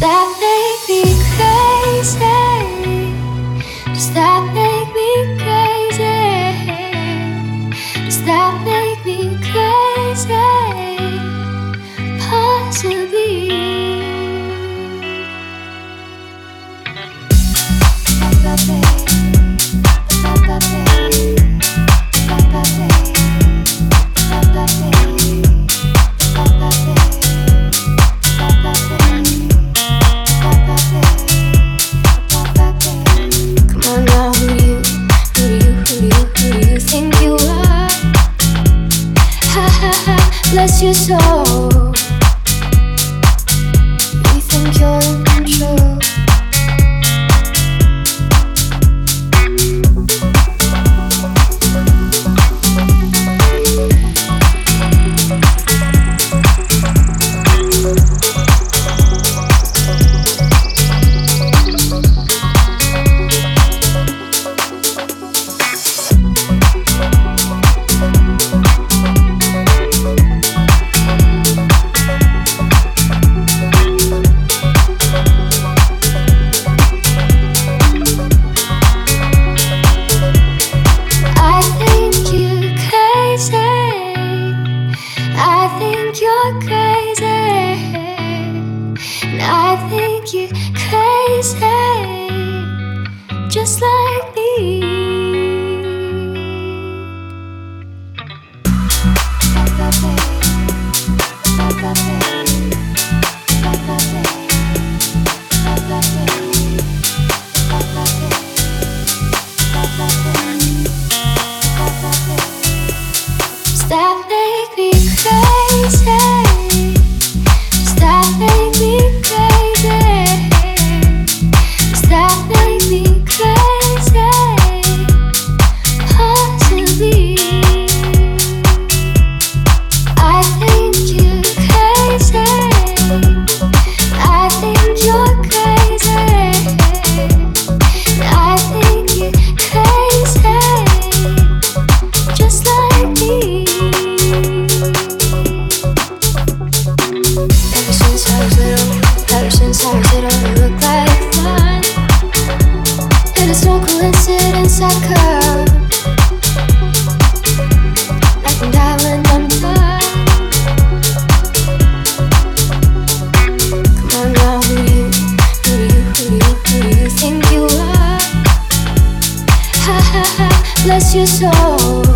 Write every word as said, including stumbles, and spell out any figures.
that make me crazy? Does that make me crazy? Does that make me crazy? Possibly. Bless your soul. You think you're in control. You're crazy, and I think you're crazy, just like me. Does that make me crazy? Does that make me crazy? Does that make me crazy? Possibly. I think you're crazy. I think you're crazy. I think you're crazy, just like me. Ever since I was little, you look like fun. And it's no coincidence I come like a diamond undone. Come on now, who you, who you, who you, who you think you are? Ha ha ha, bless your soul.